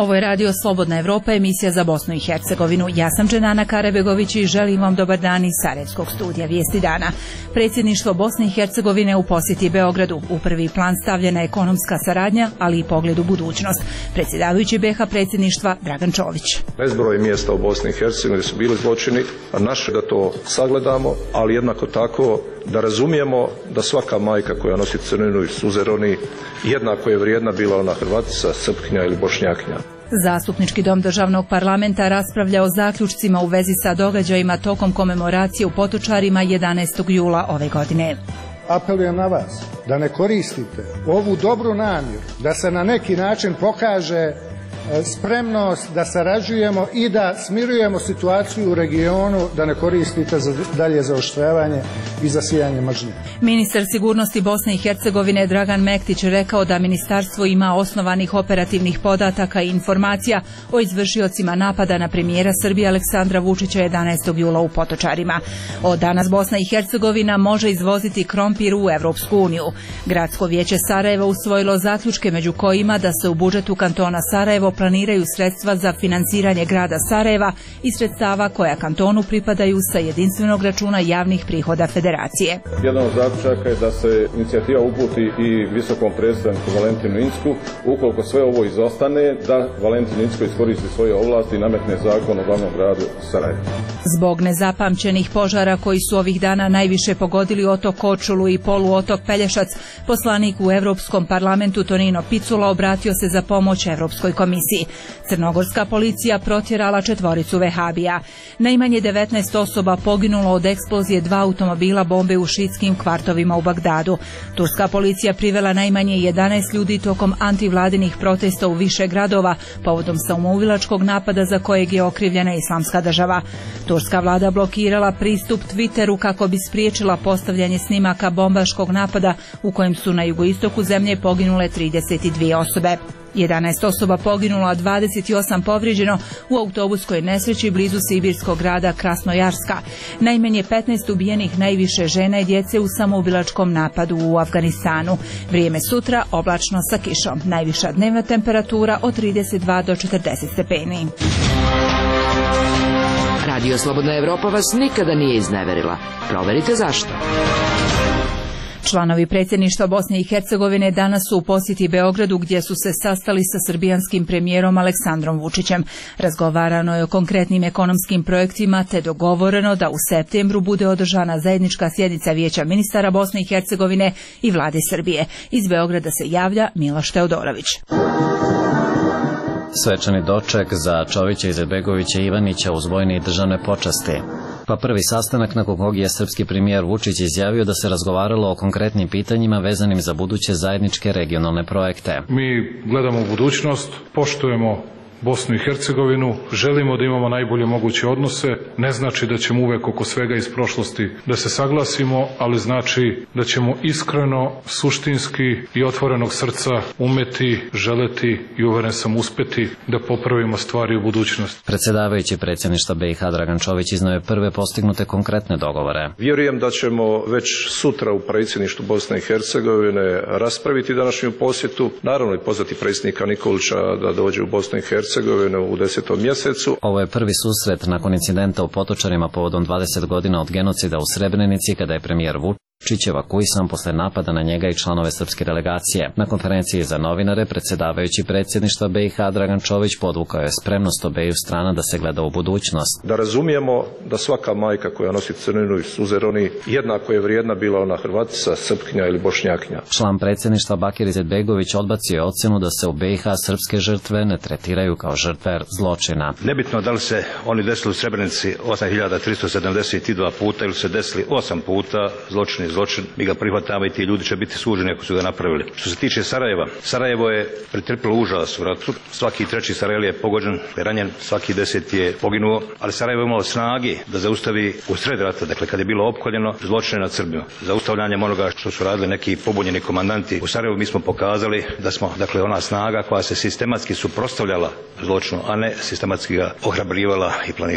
Ovo je Radio Slobodna Evropa, emisija za Bosnu i Hercegovinu. Ja sam Dženana Karabegović i želim vam dobar dan iz Sarajevskog studija Vijesti dana. Predsjedništvo Bosne i Hercegovine u posjeti Beogradu. U prvi plan stavljena ekonomska saradnja, ali i pogled u budućnost. Predsjedavajući BiH predsjedništva Dragan Čović. Bezbroj mjesta u Bosni i Hercegovini su bili zločini, a naše da to sagledamo, ali jednako tako da razumijemo da svaka majka koja nosi crninu i suze roni jednako je vrijedna, bila ona Hrvatica, Srpkinja ili Bošnjakinja. Zastupnički dom državnog parlamenta raspravlja o zaključcima u vezi sa događajima tokom komemoracije u Potočarima 11. jula ove godine. Apelujem na vas da ne koristite ovu dobru namjeru, da se na neki način pokaže spremnost da sarađujemo i da smirujemo situaciju u regionu, da ne koristite za dalje zaoštravanje i zasijanje mržnje. Ministar sigurnosti Bosne i Hercegovine Dragan Mektić rekao da ministarstvo ima osnovanih operativnih podataka i informacija o izvršiocima napada na premijera Srbije Aleksandra Vučića 11. jula u Potočarima. Od danas Bosna i Hercegovina može izvoziti krompir u Evropsku uniju. Gradsko vijeće Sarajeva usvojilo zaključke među kojima da se u budžetu kantona Sarajevo planiraju sredstva za financiranje grada Sarajeva i sredstava koja kantonu pripadaju sa jedinstvenog računa javnih prihoda federacije. Jedan od zaključaka je da se inicijativa uputi i visokom predstavniku Valentinu Incku. Ukoliko sve ovo izostane, da Valentin Incko iskoristi svoje ovlasti i nametne zakon o glavnom gradu Sarajevu. Zbog nezapamćenih požara koji su ovih dana najviše pogodili otok Korčulu i poluotok Pelješac, poslanik u Evropskom parlamentu Tonino Picula obratio se za pomoć Evropskoj komisiji. Crnogorska policija protjerala 4 vehabija. Najmanje 19 osoba poginulo od eksplozije 2 automobila bombe u šiitskim kvartovima u Bagdadu. Turska policija privela najmanje 11 ljudi tokom antivladinih protesta u više gradova povodom samoubilačkog napada za kojeg je okrivljena Islamska država. Turska vlada blokirala pristup Twitteru kako bi spriječila postavljanje snimaka bombaškog napada u kojem su na jugoistoku zemlje poginule 32 osobe. 11 osoba poginulo, a 28 povrijeđeno u autobuskoj nesreći blizu sibirskog grada Krasnojarska. Najmanje 15 ubijenih, najviše žena i djece u samoubilačkom napadu u Afganistanu. Vrijeme sutra oblačno sa kišom. Najviša dnevna temperatura od 32 do 40 stepeni. Radio Slobodna Evropa vas nikada nije izneverila. Proverite zašto. Članovi predsjedništva Bosne i Hercegovine danas su u posjeti Beogradu gdje su se sastali sa srbijanskim premijerom Aleksandrom Vučićem. Razgovarano je o konkretnim ekonomskim projektima te dogovoreno da u septembru bude održana zajednička sjednica Vijeća ministara Bosne i Hercegovine i vlade Srbije. Iz Beograda se javlja Miloš Teodorović. Svečani doček za Čovića, Izetbegovića i Ivanića uz vojne i državne počasti. Pa prvi sastanak nakon kog je srpski premijer Vučić izjavio da se razgovaralo o konkretnim pitanjima vezanim za buduće zajedničke regionalne projekte. Mi gledamo u budućnost, poštujemo Bosnu i Hercegovinu, želimo da imamo najbolje moguće odnose, ne znači da ćemo uvek oko svega iz prošlosti da se saglasimo, ali znači da ćemo iskreno, suštinski i otvorenog srca umeti, želeti i uveren sam uspeti da popravimo stvari u budućnosti. Predsjedavajući predsjedništva BiH Dragan Čović iznio je prve postignute konkretne dogovore. Vjerujem da ćemo već sutra u predsjedništvu Bosne i Hercegovine raspraviti današnju posjetu, naravno i pozvati predsjednika Nikolića da dođe u Bosnu i Hercegovinu u 10. mjesecu. Ovo je prvi susret nakon incidenta u Potočarima povodom 20 godina od genocida u Srebrenici kada je premijer Vučić evakuisan posle napada na njega i članove srpske delegacije. Na konferenciji za novinare predsjedavajući predsjedništva BiH Dragan Čović podvukao je spremnost obeju strana da se gleda u budućnost. Da razumijemo da svaka majka koja nosi crninu i suze roni jednako je vrijedna, bila ona Hrvatica, Srpkinja ili Bošnjakinja. Član predsjedništva Bakir Izetbegović odbacio je ocjenu da se u BiH srpske žrtve ne tretiraju kao žrtve zločina. Nebitno da li se oni desili u Srebrenici 8372 puta ili se desili 8 puta zločini zločin, mi ga prihvatamo i ti ljudi će biti suđeni ako su ga napravili. Što se tiče Sarajeva, Sarajevo je pretrpilo užas u ratu, svaki 3. Sarajel je pogođen, ranjen, svaki 10 je poginuo, ali Sarajevo je imalo snagi da zaustavi u sred rata, dakle kad je bilo opkoljeno zločine nad Srbima. Zaustavljanjem onoga što su radili neki pobunjeni komandanti u Sarajevu mi smo pokazali da smo, dakle, ona snaga koja se sistematski suprotstavljala zločinu, a ne sistematski ga ohrabrivala i planirala.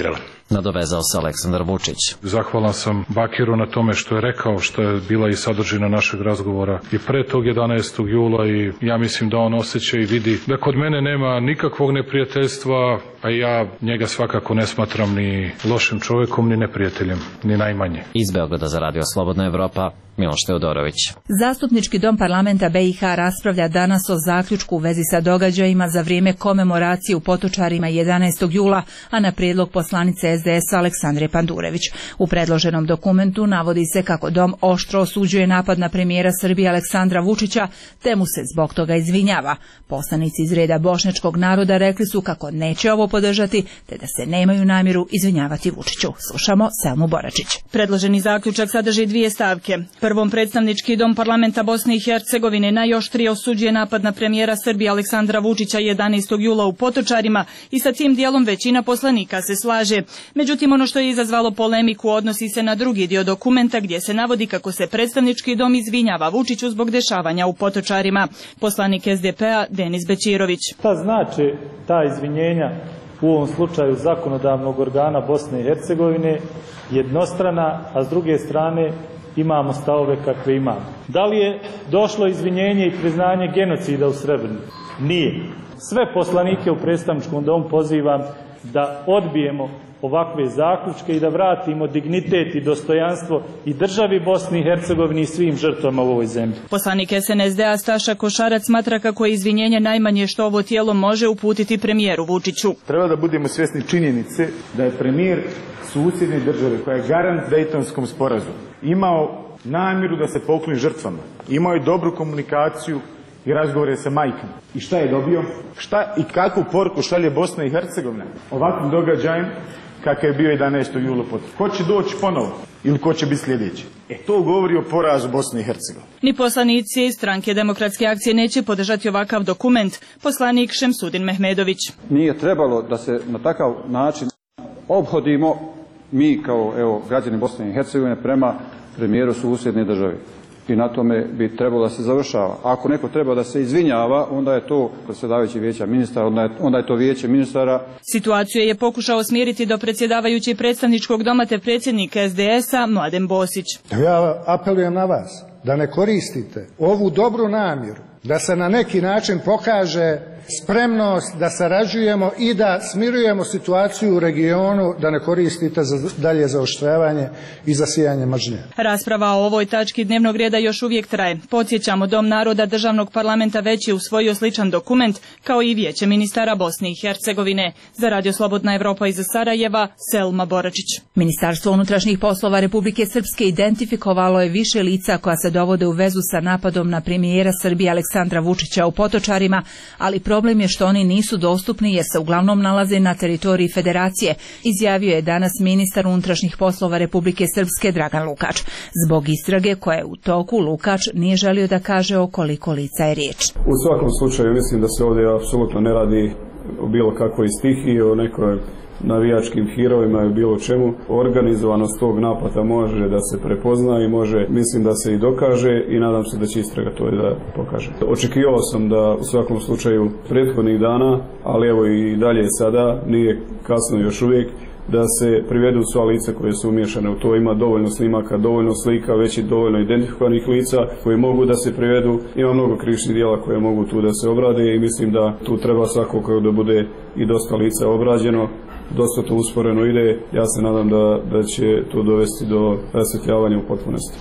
nadovezao se Aleksandar Vučić. Zahvalan sam Bakiru na tome što je rekao, što je bila i sadržina našeg razgovora i pre tog 11. jula i ja mislim da on osjeća i vidi da kod mene nema nikakvog neprijateljstva, a ja njega svakako ne smatram ni lošim čovjekom, ni neprijateljem, ni najmanje. Iz Beograda za Radio Slobodna Evropa, Miloš Teodorović. Zastupnički dom parlamenta BiH raspravlja danas o zaključku u vezi sa događajima za vrijeme komemoracije u Potočarima 11. jula, a na prijedlog poslanice SDS Aleksandre Pandurević. U predloženom dokumentu navodi se kako dom oštro osuđuje napad na premijera Srbije Aleksandra Vučića, te mu se zbog toga izvinjava. Poslanici iz reda bošnjačkog naroda rekli su kako neće ovo podržati, te da se nemaju namjeru izvinjavati Vučiću. Slušamo Selmu Boračić. Predloženi zaključak sadrži dvije stavke. Prvom, predstavnički dom parlamenta Bosne i Hercegovine najoštrije osuđuje napad na premijera Srbije Aleksandra Vučića 11. jula u Potočarima i sa tim dijelom većina poslanika se slaže. Međutim, ono što je izazvalo polemiku odnosi se na drugi dio dokumenta gdje se navodi kako se predstavnički dom izvinjava Vučiću zbog dešavanja u Potočarima. Poslanik SDP-a Denis Bećirović. Šta znači ta izvinjenja u ovom slučaju zakonodavnog organa Bosne i Hercegovine jednostrana, a s druge strane imamo stavove kakve imamo. Da li je došlo izvinjenje i priznanje genocida u Srebrenici? Nije. Sve poslanike u predstavničkom domu pozivam da odbijemo ovakve zaključke i da vratimo dignitet i dostojanstvo i državi Bosni i Hercegovini i svim žrtvama u ovoj zemlji. Poslanik SNSD-a Staša Košarac smatra kako je izvinjenje najmanje što ovo tijelo može uputiti premijeru Vučiću. Treba da budemo svjesni činjenice da je premijer susjedne države koja je garant Dejtonskom sporazumu imao namjeru da se pokloni žrtvama. Imao je dobru komunikaciju i razgovore sa majkama. I šta je dobio? Šta i kakvu poruku šalje Bosna i Hercegovina ovakvim događajem kakav je bio 11. jula potok? Ko će doći ponovo ili ko će biti sljedeći? To govori o porazu Bosne i Hercegovine. Ni poslanici iz Stranke demokratske akcije neće podržati ovakav dokument. Poslanik Šemsudin Mehmedović. Nije trebalo da se na takav način ophodimo mi kao građani Bosne i Hercegovine prema premijeru susjedne države. I na tome bi trebalo da se završava. Ako neko treba da se izvinjava, onda je to predsjedavajući vijeća ministara, onda je to vijeće ministara. Situaciju je pokušao smiriti do predsjedavajući predstavničkog doma te predsjednik SDS-a Mladen Bosić. Ja apelujem na vas da ne koristite ovu dobru namjeru, da se na neki način pokaže spremnost da sarađujemo i da smirujemo situaciju u regionu, da ne koristite za dalje zaoštravanje i zasijanje mržnje. Rasprava o ovoj tački dnevnog reda još uvijek traje. Podsjećamo, Dom naroda državnog parlamenta već je usvojio sličan dokument kao i vijeće ministara Bosne i Hercegovine. Za Radio Slobodna Evropa iz Sarajeva, Selma Boračić. Ministarstvo unutrašnjih poslova Republike Srpske identifikovalo je više lica koja se dovode u vezu sa napadom na premijera Srbije Aleksandra Vučića u Potočarima, ali problem je što oni nisu dostupni jer se uglavnom nalaze na teritoriji Federacije, izjavio je danas ministar unutrašnjih poslova Republike Srpske Dragan Lukač. Zbog istrage koja je u toku, Lukač nije želio da kaže o koliko lica je riječ. U svakom slučaju mislim da se ovdje apsolutno ne radi o bilo kakvoj stihiji, o nekoj navijačkim hirovima i bilo čemu. Organizovanost tog napada može da se prepozna i može, mislim da se i dokaže i nadam se da će istraga to i da pokaže. Očekivao sam da u svakom slučaju prethodnih dana, ali evo i dalje sada, nije kasno još uvijek, da se privedu sva lica koje su umiješane u to. Ima dovoljno snimaka, dovoljno slika, već i dovoljno identifikovanih lica koji mogu da se privedu. Ima mnogo krivičnih djela koje mogu tu da se obrade i mislim da tu treba svakako da bude i dosta lica obrađeno. Dosta to usporeno ide. Ja se nadam da će to dovesti do rasvjetljavanja u potpunosti.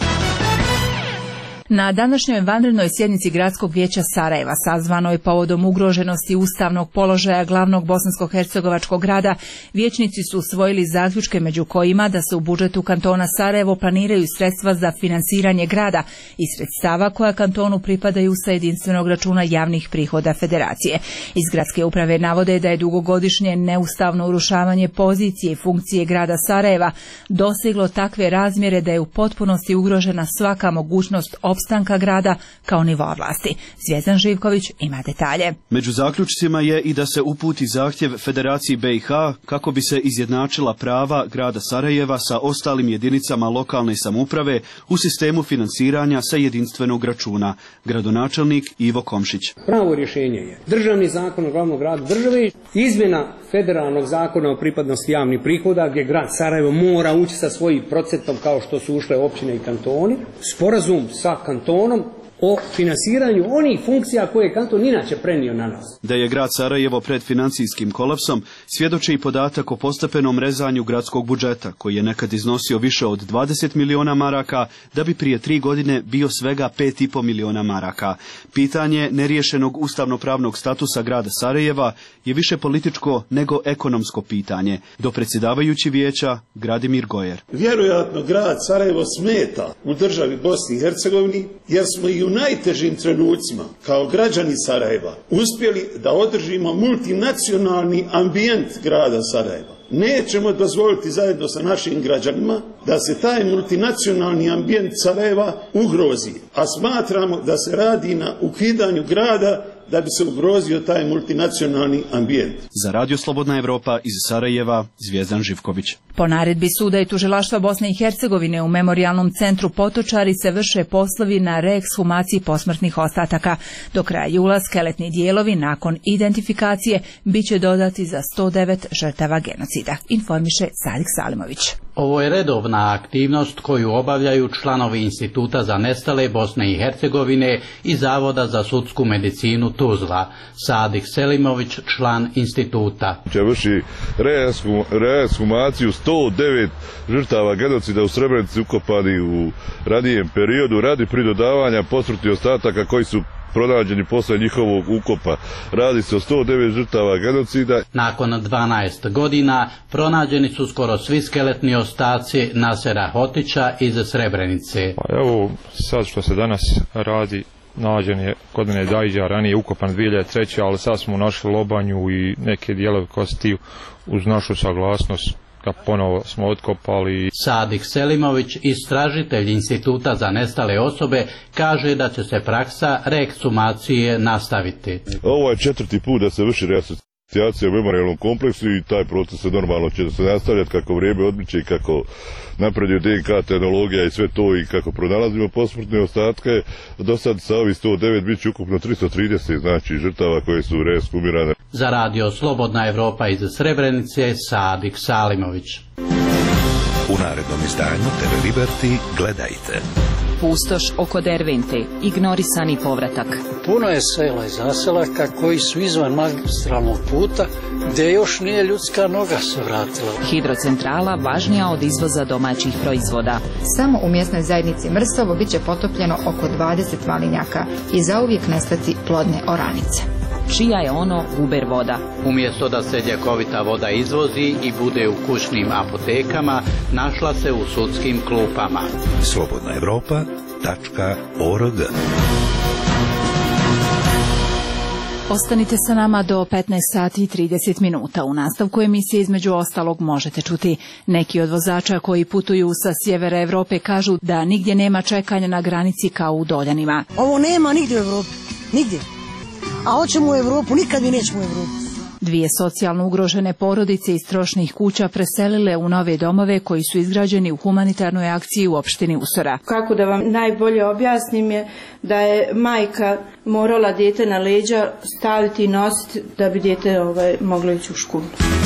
Na današnjoj vanrednoj sjednici Gradskog vijeća Sarajeva, sazvanoj povodom ugroženosti ustavnog položaja glavnog bosansko-hercegovačkog grada, vijećnici su usvojili zaključke među kojima da se u budžetu kantona Sarajevo planiraju sredstva za finansiranje grada i sredstava koja kantonu pripadaju sa jedinstvenog računa javnih prihoda Federacije. Iz gradske uprave navode da je dugogodišnje neustavno urušavanje pozicije i funkcije grada Sarajeva doseglo takve razmjere da je u potpunosti ugrožena svaka mogućnost opstanka grada kao nivo vlasti. Zvjezdan Živković ima detalje. Među zaključcima je i da se uputi zahtjev Federaciji BiH kako bi se izjednačila prava grada Sarajeva sa ostalim jedinicama lokalne samouprave u sistemu finansiranja sa jedinstvenog računa. Gradonačelnik Ivo Komšić. Pravo rješenje je državni zakon o glavnom gradu države, izmjena federalnog zakona o pripadnosti javnih prihoda, gdje grad Sarajevo mora ući sa svojim procentom kao što su ušle općine i kantoni, sporazum sa kantonom o finansiranju onih funkcija koje je kanton inače prenio na nas. Da je grad Sarajevo pred financijskim kolapsom svjedoči i podatak o postepenom rezanju gradskog budžeta, koji je nekad iznosio više od 20 miliona maraka, da bi prije 3 godine bio svega 5,5 miliona maraka. Pitanje neriješenog ustavnopravnog statusa grada Sarajeva je više političko nego ekonomsko pitanje. Do predsjedavajući vijeća Gradimir Gojer. Vjerojatno grad Sarajevo smeta u državi Bosni i Hercegovini, jer smo i u najtežim trenucima kao građani Sarajeva uspjeli da održimo multinacionalni ambijent grada Sarajeva. Nećemo dozvoliti zajedno sa našim građanima da se taj multinacionalni ambijent Sarajeva ugrozi, a smatramo da se radi na ukidanju grada da bi se ugrozio taj multinacionalni ambijent. Za Radio Slobodna Evropa iz Sarajeva, Zvijezdan Živković. Po naredbi suda i tužilaštva Bosne i Hercegovine u Memorijalnom centru Potočari se vrše poslovi na reekshumaciji posmrtnih ostataka. Do kraja jula skeletni dijelovi nakon identifikacije biće dodati za 109 žrtava genocida, informiše Sadik Salimović. Ovo je redovna aktivnost koju obavljaju članovi Instituta za nestale Bosne i Hercegovine i Zavoda za sudsku medicinu Tuzla. Sadik Selimović, član instituta. Vrši reekshumaciju 109 žrtava genocida u Srebrenici ukopani u ranijem periodu radi pridodavanja posmrtnih ostataka koji su pronađeni posle njihovog ukopa. Radi se o 109 žrtava genocida. Nakon 12 godina pronađeni su skoro svi skeletni ostaci Nasera Hotića iz Srebrenice. Evo sad što se danas radi, nađen je kod mene Dajđa, ranije ukopan 2003. ali sad smo našli lobanju i neke dijelove kosti uz našu saglasnost. Ponovo smo otkopali. Sadik Selimović, istražitelj Instituta za nestale osobe, kaže da će se praksa reeksumacije nastaviti. Ovo je 4. put da se vrši reasocijacija u memorijalnom kompleksu i taj proces se normalno će se nastavljati kako vrijeme odmiče i kako napreduje DNK tehnologija i sve to i kako pronalazimo posmrtne ostatke. Do sad sa ovih 109 bit će ukupno 330 znači žrtava koje su reeshumirane. Za Radio Slobodna Evropa iz Srebrenice, Sadik Salimović. U narednom izdanju TV Liberty gledajte. Pustoš oko Dervente, ignorisani povratak. Puno je sela i zaselaka koji su izvan magistralnog puta, gdje još nije ljudska noga se vratila. Hidrocentrala važnija od izvoza domaćih proizvoda. Samo u mjesnoj zajednici Mrsovo bit će potopljeno oko 20 valinjaka i zauvijek nestati plodne oranice. Čija je ono Uber voda? Umjesto da se ljekovita voda izvozi i bude u kućnim apotekama, našla se u sudskim klupama. slobodnaevropa.org. Ostanite sa nama do 15 sati i 30 minuta. U nastavku emisije između ostalog možete čuti neki od vozača koji putuju sa sjevera Evrope kažu da nigdje nema čekanja na granici kao u Doljanima. Ovo nema nigdje u Evropi, nigdje. A hoćemo u Evropu, nikad mi nećemo u Evropu. Dvije socijalno ugrožene porodice iz trošnih kuća preselile u nove domove koji su izgrađeni u humanitarnoj akciji u opštini Usora. Kako da vam najbolje objasnim je da je majka morala dijete na leđa staviti i nositi da bi dijete moglo ići u školu.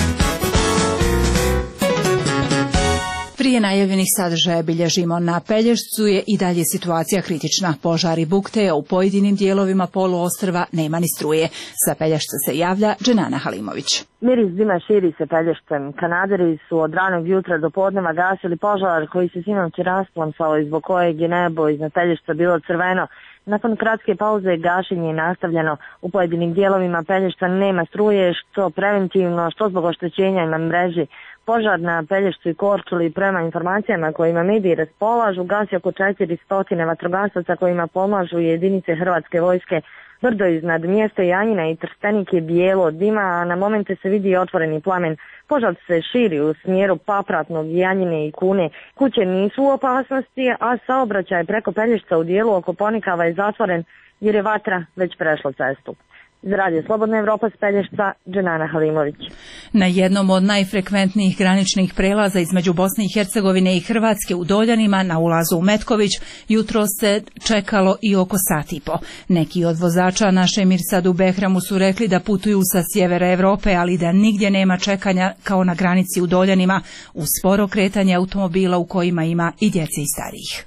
Prije najavljenih sadržaja bilježimo na Pelješcu je i dalje situacija kritična. Požari bukte, u pojedinim dijelovima poluostrva nema ni struje. Sa Pelješca se javlja Dženana Halimović. Miris dima širi se Pelješcem. Kanaderi su od ranog jutra do podneva gasili požar koji se sinoć rasplamsao i zbog kojeg je nebo iznad Pelješca bilo crveno. Nakon kratke pauze gašenje je nastavljeno. U pojedinim dijelovima Pelješca nema struje, što preventivno, što zbog oštećenja na mreži. Požar na Pelješcu i Korčuli, prema informacijama kojima mediji raspolažu, gasi oko 400 vatrogasaca kojima pomažu jedinice Hrvatske vojske. Brdo iznad mjesta Janjina i Trstenik je bijelo od dima, a na momente se vidi otvoreni plamen. Požar se širi u smjeru Papratnog, Janjine i Kune. Kuće nisu u opasnosti, a saobraćaj preko Pelješca u dijelu oko Ponikava je zatvoren jer je vatra već prešla cestu. Za Radio Slobodna Evropa s Pelješca, Dženana Halimović. Na jednom od najfrekventnijih graničnih prelaza između Bosne i Hercegovine i Hrvatske u Doljanima na ulazu u Metković jutro se čekalo i oko sat i po. Neki od vozača naše Mirsadu Behramu su rekli da putuju sa sjevera Evrope, ali da nigdje nema čekanja kao na granici u Doljanima uz sporo kretanje automobila u kojima ima i djece i starijih.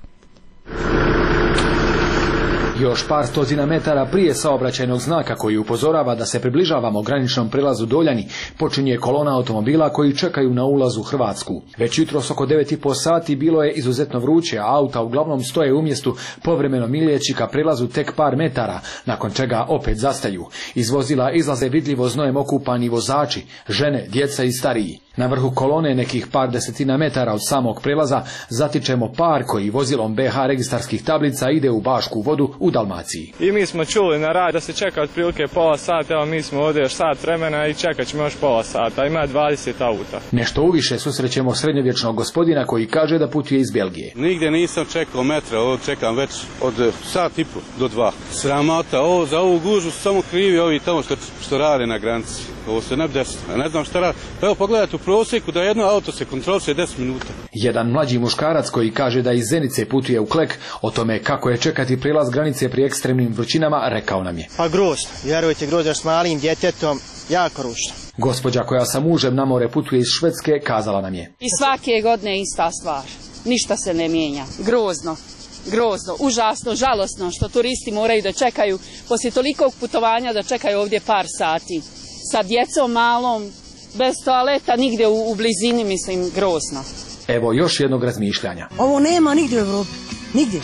Još par stotina metara prije saobraćajnog znaka koji upozorava da se približavamo graničnom prelazu Doljani, počinje kolona automobila koji čekaju na ulazu u Hrvatsku. Već jutros oko 9,5 sati bilo je izuzetno vruće, a auta uglavnom stoje u mjestu povremeno miljeći ka prelazu tek par metara, nakon čega opet zastaju. Iz vozila izlaze vidljivo znojem okupani vozači, žene, djeca i stariji. Na vrhu kolone, nekih par desetina metara od samog prelaza, zatičemo par koji vozilom BH registarskih tablica ide u Bašku Vodu u Dalmaciji. I mi smo čuli na rad da se čeka otprilike pola sata, evo mi smo ovdje još sat vremena i čekat ćemo još pola sata, ima 20 auta. Nešto uviše susrećemo srednjovječnog gospodina koji kaže da putuje iz Belgije. Nigdje nisam čekao metra, ovo čekam već od sat i po do 2. Sramota, ovo za ovu gužu su samo krivi ovi tamo što rade na granici. Ovo se ne desilo, ne znam šta radi. Pa evo pogledajte u prosjeku da jedno auto se kontroliše 10 minuta. Jedan mlađi muškarac koji kaže da iz Zenice putuje u Klek, o tome kako je čekati prilaz granice pri ekstremnim vrućinama, rekao nam je. Pa grozno, vjerujte, grozno s malim djetetom, jako ružno. Gospođa koja sa mužem na more putuje iz Švedske kazala nam je. I svake godine ista stvar, ništa se ne mijenja, grozno. Grozno, užasno, žalosno što turisti moraju da čekaju poslije tolikog putovanja da čekaju ovdje par sati. Sa djecom malom, bez toaleta, nigdje u blizini, mislim, grozno. Evo još jednog razmišljanja. Ovo nema nigdje u Evropi, nigdje.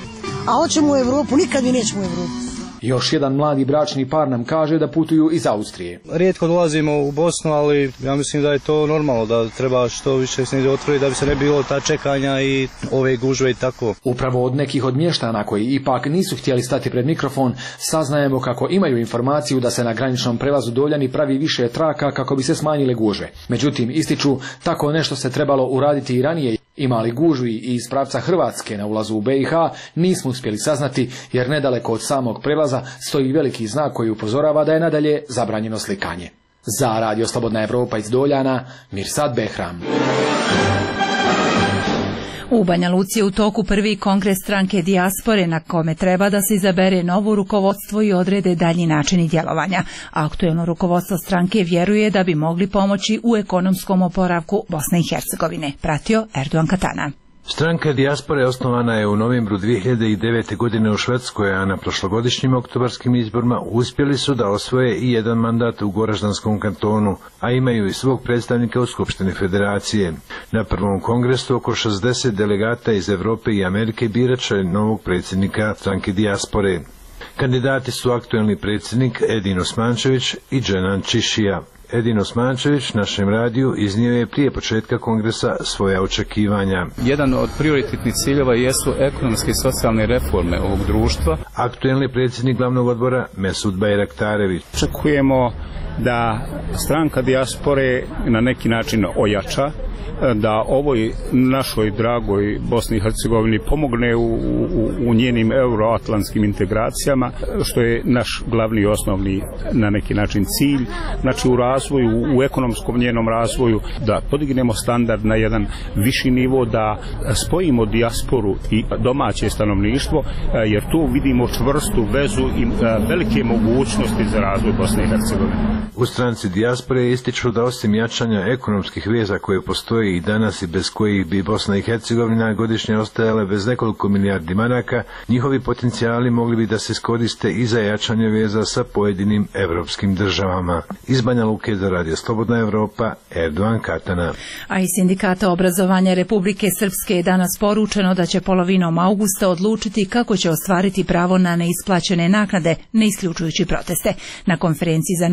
A hoćemo u Evropu, nikad mi nećemo u Evropu. Još jedan mladi bračni par nam kaže da putuju iz Austrije. Rijetko dolazimo u Bosnu, ali ja mislim da je to normalno, da treba što više snijede otvoriti da bi se ne bilo ta čekanja i ove gužve i tako. Upravo od nekih od mještana koji ipak nisu htjeli stati pred mikrofon, saznajemo kako imaju informaciju da se na graničnom prelazu Doljani pravi više traka kako bi se smanjile gužve. Međutim, ističu, tako nešto se trebalo uraditi i ranije. Imali gužvi i iz pravca Hrvatske na ulazu u BiH nismo uspjeli saznati, jer nedaleko od samog prelaza stoji veliki znak koji upozorava da je nadalje zabranjeno slikanje. Za Radio Slobodna Evropa iz Doljana, Mirsad Behram. U Banja Luci je u toku prvi kongres stranke Dijaspore na kome treba da se izabere novo rukovodstvo i odrede dalji načini djelovanja. Aktuelno rukovodstvo stranke vjeruje da bi mogli pomoći u ekonomskom oporavku Bosne i Hercegovine, pratio Erdogan Katana. Stranka Dijaspore osnovana je u novembru 2009. godine u Švedskoj, a na prošlogodišnjim oktobarskim izborima uspjeli su da osvoje i jedan mandat u Goraždanskom kantonu, a imaju i svog predstavnika u Skupštini Federacije. Na prvom kongresu oko 60 delegata iz Europe i Amerike birat će novog predsjednika stranke Dijaspore. Kandidati su aktuelni predsjednik Edin Osmančević i Dženan Čišija. Edin Osmančević našem radiju iznio je prije početka kongresa svoja očekivanja. Jedan od prioritetnih ciljeva jesu ekonomske i socijalne reforme ovog društva. Aktuelni predsjednik glavnog odbora Mesud Bajraktarević. Očekujemo da stranka Dijaspore na neki način ojača, da ovoj našoj dragoj Bosni i Hercegovini pomogne u njenim euroatlantskim integracijama, što je naš glavni i osnovni na neki način cilj, znači u razvoju, u ekonomskom njenom razvoju, da podignemo standard na jedan viši nivo, da spojimo dijasporu i domaće stanovništvo, jer tu vidimo čvrstu vezu i velike mogućnosti za razvoj Bosne i Hercegovine. U stranci Dijaspore ističu da osim jačanja ekonomskih veza koje postoje i danas i bez kojih bi Bosna i Hercegovina godišnje ostajale bez nekoliko milijardi maraka, njihovi potencijali mogli bi da se iskoriste i za jačanje veza sa pojedinim evropskim državama. Iz Banja Luke za Radio Slobodna Evropa, Erdogan Katana. A iz Sindikata obrazovanja Republike Srpske je danas poručeno da će polovinom augusta odlučiti kako će ostvariti pravo na neisplaćene naknade, ne isključujući proteste. Na konferenciji za novinare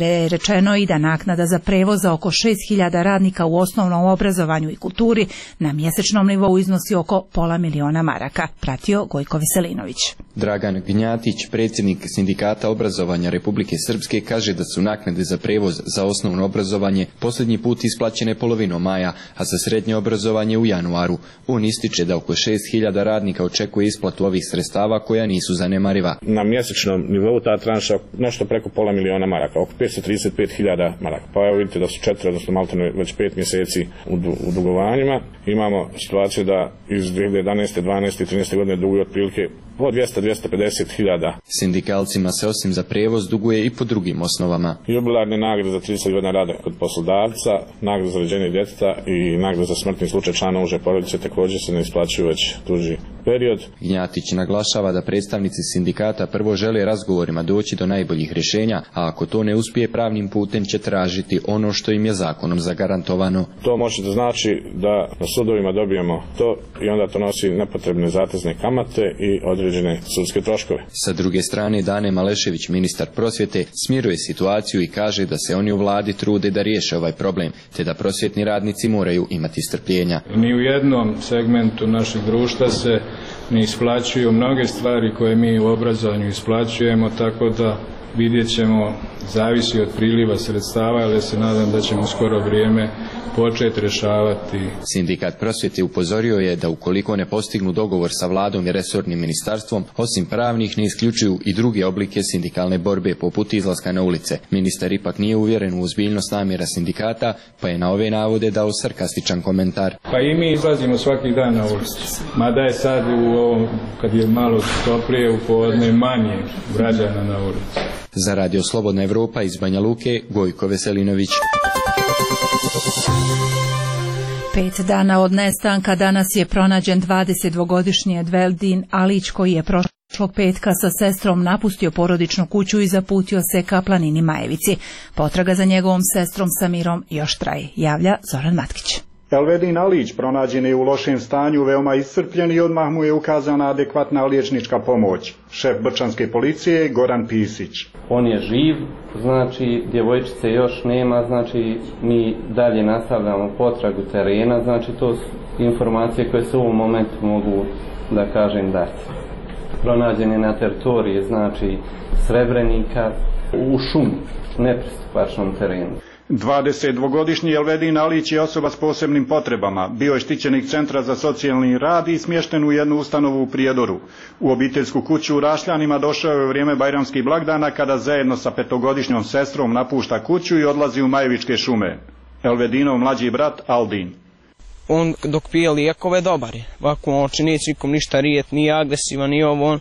je rečeno i da naknada za prevoz za oko 6.000 radnika u osnovnom obrazovanju i kulturi na mjesečnom nivou iznosi oko $500.000 maraka, pratio Gojko Veselinović. Dragan Gnjatić, predsjednik Sindikata obrazovanja Republike Srpske, kaže da su naknade za prevoz za osnovno obrazovanje posljednji put isplaćene polovinom maja, a za srednje obrazovanje u januaru. On ističe da oko 6.000 radnika očekuje isplatu ovih sredstava koja nisu zanemariva. Na mjesečnom nivou ta tranša nešto preko $500.000 maraka, oko 535.000 maraka. Pa evo vidite da su 4, odnosno maltene već 5 mjeseci u dugovanjima. Imamo situaciju da iz 2011. 12. i 13. godine duguju otprilike po 200-250.000. Sindikalcima se osim za prevoz duguje i po drugim osnovama. Jubilarne nagrade za 30 godina rada kod poslodavca, nagrade za rođenje djeteta i nagrade za smrtni slučaj člana uže porodice također se ne isplaćuju već duži period. Gnjatić naglašava da predstavnici sindikata prvo žele razgovorima doći do najboljih rješenja, a ako to ne uspije pravnim putem će tražiti ono što im je zakonom zagarantovano. To može da znači da na sudovima dobijemo to i onda to nosi nepotrebne zatezne kamate i određene sudske troškove. Sa druge strane, Dane Malešević, ministar prosvjete, smiruje situaciju i kaže da se oni u vladi trude da riješe ovaj problem, te da prosvjetni radnici moraju imati strpljenja. Ni u jednom segmentu našeg društva se ne isplaćuju mnoge stvari koje mi u obrazovanju isplaćujemo, tako da vidjet ćemo, zavisi od priliva sredstava, ali se nadam da ćemo skoro vrijeme početi rješavati. Sindikat prosvjete upozorio je da ukoliko ne postignu dogovor sa vladom i resornim ministarstvom, osim pravnih ne isključuju i druge oblike sindikalne borbe poput izlaska na ulice. Ministar ipak nije uvjeren u ozbiljnost namjera sindikata, pa je na ove navode dao sarkastičan komentar. Pa i mi izlazimo svaki dan na ulicu. Mada je sad u ovom, kad je malo toplije u podne, manje građana na ulici. Za Radio Slobodna Evropa iz Banja Luke, Gojko Veselinović. 5 dana od nestanka danas je pronađen 22-godišnji Edveldin Alić, koji je prošlog petka sa sestrom napustio porodičnu kuću i zaputio se ka planini Majevici. Potraga za njegovom sestrom Samirom još traje, javlja Zoran Matkić. Elvedin Alić pronađen je u lošem stanju, veoma iscrpljen i odmah mu je ukazana adekvatna liječnička pomoć. Šef brčanske policije Goran Pisić. On je živ, znači djevojčice još nema, znači mi dalje nastavljamo potragu terena, znači to su informacije koje se u ovom momentu mogu, da kažem, dati. Pronađen je na teritoriji, znači Srebrenika, u šumi, nepristupačnom terenu. 22-godišnji Elvedin Alić je osoba s posebnim potrebama. Bio je štićenik Centra za socijalni rad i smješten u jednu ustanovu u Prijedoru. U obiteljsku kuću u Rašljanima došao je u vrijeme bajramskih blagdana, kada zajedno sa 5-godišnjom sestrom napušta kuću i odlazi u Majevičke šume. Elvedinov mlađi brat Aldin. On dok pije lijekove dobar je. Ovako oči neće nikom ništa rijet, nije agresivan, nije ovo on.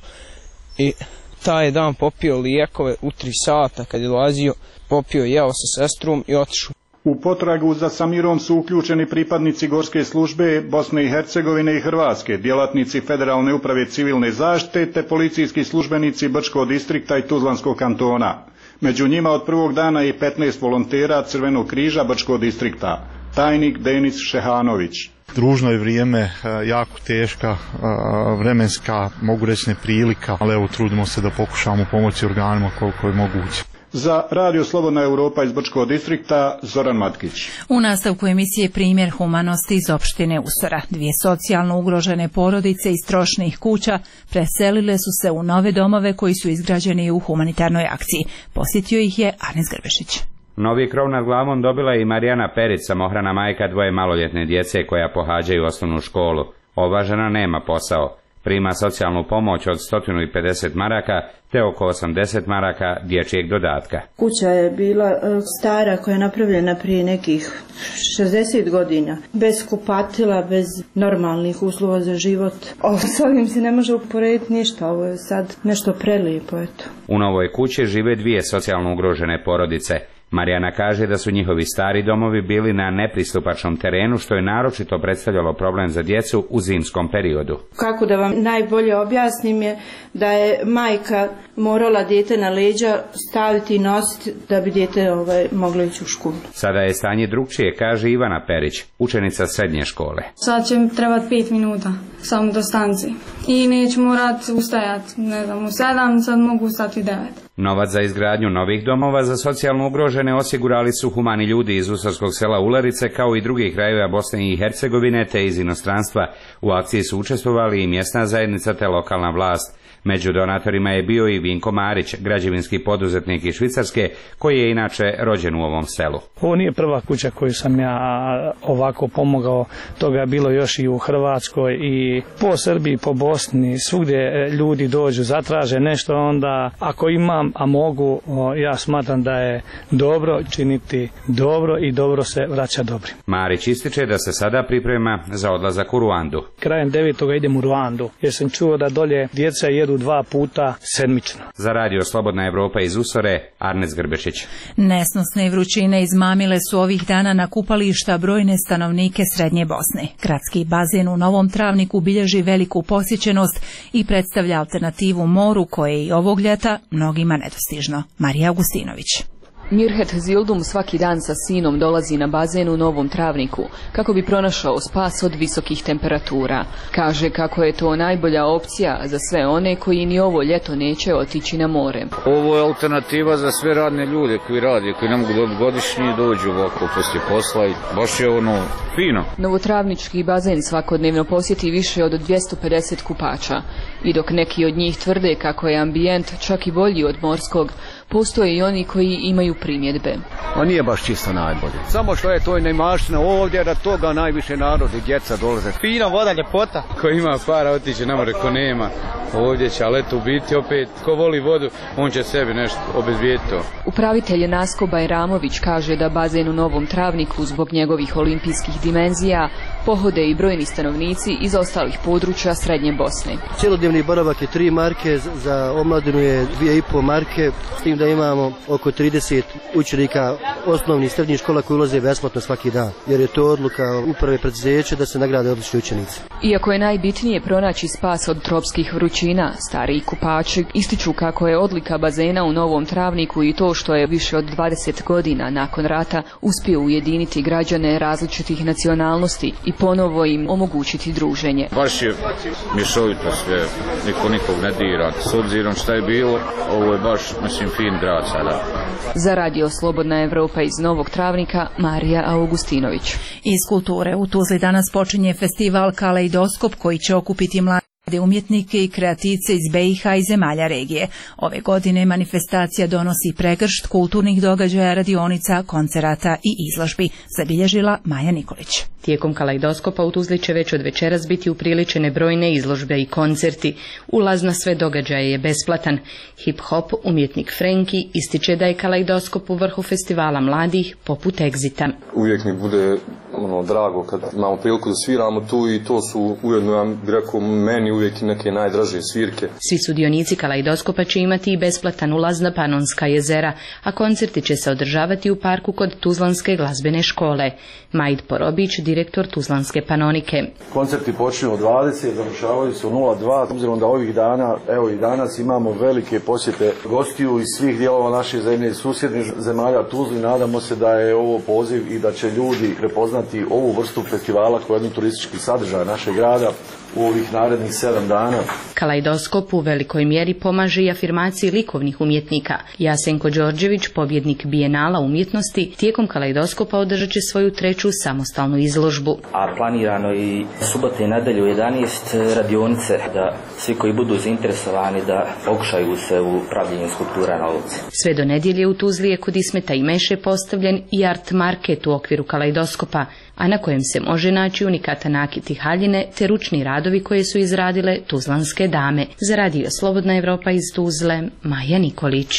I taj je dan popio lijekove u 3 sata kad je dolazio, popio, jeo sa sestrom i otišao. U potragu za Samirom su uključeni pripadnici Gorske službe Bosne i Hercegovine i Hrvatske, djelatnici Federalne uprave civilne zaštite te policijski službenici Brčkog distrikta i Tuzlanskog kantona. Među njima od prvog dana je 15 volontera Crvenog križa Brčkog distrikta. Tajnik Denis Šehanović. Ružno je vrijeme, jako teška vremenska, mogu reći neprilika, ali evo trudimo se da pokušamo pomoći organima koliko je moguće. Za Radio Slobodna Europa iz Brčkog distrikta, Zoran Matkić. U nastavku emisije Primjer humanosti iz opštine Usora. 2 socijalno ugrožene porodice iz trošnih kuća preselile su se u nove domove koji su izgrađeni u humanitarnoj akciji. Posjetio ih je Arnes Grbešić. Novi krov nad glavom dobila je i Marijana Perić, samohrana majka 2 maloljetne djece koja pohađaju osnovnu školu. Ova žena nema posao. Prima socijalnu pomoć od 150 maraka te oko 80 maraka dječjeg dodatka. Kuća je bila stara, koja je napravljena prije nekih 60 godina. Bez kupatila, bez normalnih uslova za život. S ovim se ne može uporediti ništa, ovo je sad nešto prelijepo. Eto. U novoj kući žive 2 socijalno ugrožene porodice. Marijana kaže da su njihovi stari domovi bili na nepristupačnom terenu, što je naročito predstavljalo problem za djecu u zimskom periodu. Kako da vam najbolje objasnim je da je majka morala dijete na leđa staviti i nositi da bi dijete moglo ići u školu. Sada je stanje drugčije, kaže Ivana Perić, učenica srednje škole. Sad će mi trebati 5 minuta, samo do stanci. I neću morat ustajati, ne znam, u 7, sad mogu ustati u 9. Novac za izgradnju novih domova za socijalno ugrožene osigurali su humani ljudi iz Usarskog sela Ularice kao i drugih krajeva Bosne i Hercegovine te iz inostranstva. U akciji su učestvovali i mjesna zajednica te lokalna vlast. Među donatorima je bio i Vinko Marić, građevinski poduzetnik iz Švicarske, koji je inače rođen u ovom selu. Ovo nije prva kuća koju sam ja ovako pomogao, toga je bilo još i u Hrvatskoj i po Srbiji, po Bosni, svugdje ljudi dođu, zatraže nešto, onda ako imam, a mogu, ja smatram da je dobro činiti dobro i dobro se vraća dobrim. Marić ističe da se sada priprema za odlazak u Ruandu. Krajem 9. idem u Ruandu, jer sam čuo da dolje djeca jedu 2 puta sedmično. Za radio Slobodna Evropa iz Usore, Arnez Grbešić. Nesnosne vrućine izmamile su ovih dana na kupališta brojne stanovnike Srednje Bosne. Gradski bazen u Novom Travniku bilježi veliku posjećenost i predstavlja alternativu moru koje je i ovog ljeta mnogima nedostižno. Marija Augustinović. Mirhet Zildum svaki dan sa sinom dolazi na bazen u Novom Travniku kako bi pronašao spas od visokih temperatura. Kaže kako je to najbolja opcija za sve one koji ni ovo ljeto neće otići na more. Ovo je alternativa za sve radne ljude koji rade, koji ne mogu dobiti godišnji i dođu ovako poslije posla i baš je ono fino. Novotravnički bazen svakodnevno posjeti više od 250 kupača i dok neki od njih tvrde kako je ambijent čak i bolji od morskog, postoje i oni koji imaju primjedbe. A nije baš čisto najbolje. Samo što je to neimaština ovdje, da toga najviše narod i djeca dolaze. Fina voda, ljepota. Ko ima para otiće na more, ko nema ovdje će, ali eto u biti opet, ko voli vodu, on će sebi nešto obezbijediti to. Upravitelj Nasko Bajramović kaže da bazen u Novom Travniku zbog njegovih olimpijskih dimenzija pohode i brojni stanovnici iz ostalih područja Srednje Bosne. Cjelodnevni boravak je 3 marke, za omladinu je 2,5 marke, s tim da imamo oko 30 učenika osnovnih i srednjih škola koji ulaze besplatno svaki dan, jer je to odluka uprave preduzeća da se nagrade odlični učenici. Iako je najbitnije pronaći spas od tropskih vrućina, stariji kupači ističu kako je odlika bazena u Novom Travniku i to što je više od 20 godina nakon rata uspio ujediniti građane različitih nacionalnosti i ponovo im omogućiti druženje. Baš je mješovito sve, niko nikog ne dira. S obzirom šta je bilo, ovo je baš, mislim, fin grad sada. Za radio Slobodna Evropa iz Novog Travnika, Marija Augustinović. Iz kulture u Tuzli danas počinje festival Kaleidoskop koji će okupiti mlade umjetnike i kreativce iz BiH i zemalja regije. Ove godine manifestacija donosi pregršt kulturnih događaja, radionica, koncerata i izložbi, zabilježila Maja Nikolić. Tijekom Kaleidoskopa u Tuzli će već od večeras biti upriličene brojne izložbe i koncerti. Ulaz na sve događaje je besplatan. Hip-hop umjetnik Frenki ističe da je Kaleidoskop u vrhu festivala mladih poput Exita. Uvijek mi bude drago kad imamo priliku da sviramo tu i to su ujedno, ja bih rekao, meni uvijek neke najdraže svirke. Svi sudionici Kaleidoskopa će imati i besplatan ulaz na Panonska jezera, a koncerti će se održavati u parku kod Tuzlanske glazbene škole. Majd Porobić, direktor Tuzlanske Panonike. Koncerti počinju od 20, završavaju se u 02, obzirom da ovih dana, evo i danas imamo velike posjete gostiju iz svih dijelova naše zemlje i susjednih zemalja Tuzli. Nadamo se da je ovo poziv i da će ljudi prepoznati ovu vrstu festivala kao jednu turistički sadržaj našeg grada u ovih narednih 7 dana. Kaleidoskop u velikoj mjeri pomaže i afirmaciji likovnih umjetnika. Jasenko Đorđević, pobjednik Bijenala umjetnosti, tijekom Kaleidoskopa održat će svoju 3. samostalnu izložbu. A planirano i subote i nedelju 11 radionice, da svi koji budu zainteresovani da pokušaju se u pravljenju skulptura na ulici. Sve do nedjelje u Tuzli je kod Ismeta i Meše postavljen i art market u okviru Kaleidoskopa, a na kojem se može naći unikata nakiti haljine te ručni radovi koje su izradile tuzlanske dame. Za radio Slobodna Evropa iz Tuzle, Maja Nikolić.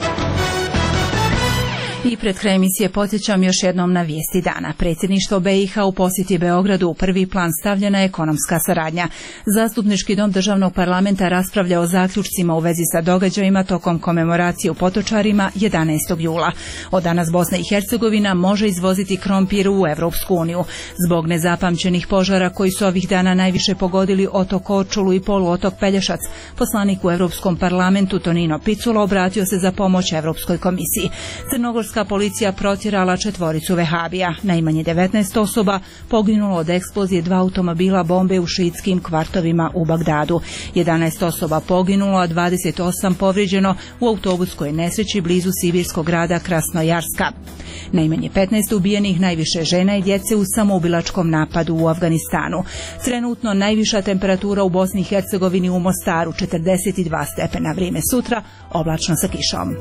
I pred kraj emisije podsjećam još jednom na vijesti dana. Predsjedništvo BiH u posjeti Beogradu u prvi plan stavljena je ekonomska saradnja. Zastupnički dom državnog parlamenta raspravlja o zaključcima u vezi sa događajima tokom komemoracije u Potočarima 11. jula. Od danas Bosna i Hercegovina može izvoziti krompir u Evropsku uniju. Zbog nezapamćenih požara koji su ovih dana najviše pogodili otok Korčulu i poluotok Pelješac, poslanik u Europskom parlamentu Tonino Picula obratio se za pomoć Europskoj komisiji. Crnogorska izraelska policija protjerala 4 vehabija. Najmanje 19 osoba poginulo od eksplozije 2 automobila bombe u šiitskim kvartovima u Bagdadu. 11 osoba poginulo, a 28 povrijeđeno u autobuskoj nesreći blizu sibirskog grada Krasnojarska. Najmanje 15 ubijenih, najviše žena i djece u samoubilačkom napadu u Afganistanu. Trenutno najviša temperatura u Bosni i Hercegovini u Mostaru 42 stepena, vrijeme sutra oblačno sa kišom.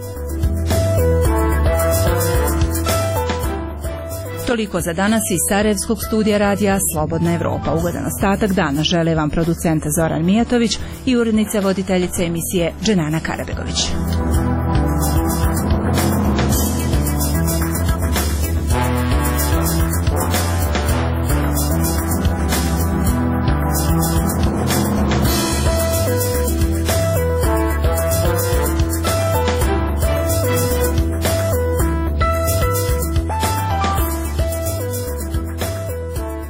Toliko za danas iz Sarajevskog studija radija Slobodna Evropa. Ugodan ostatak dana žele vam producent Zoran Mijatović i urednica voditeljice emisije Dženana Karabegović.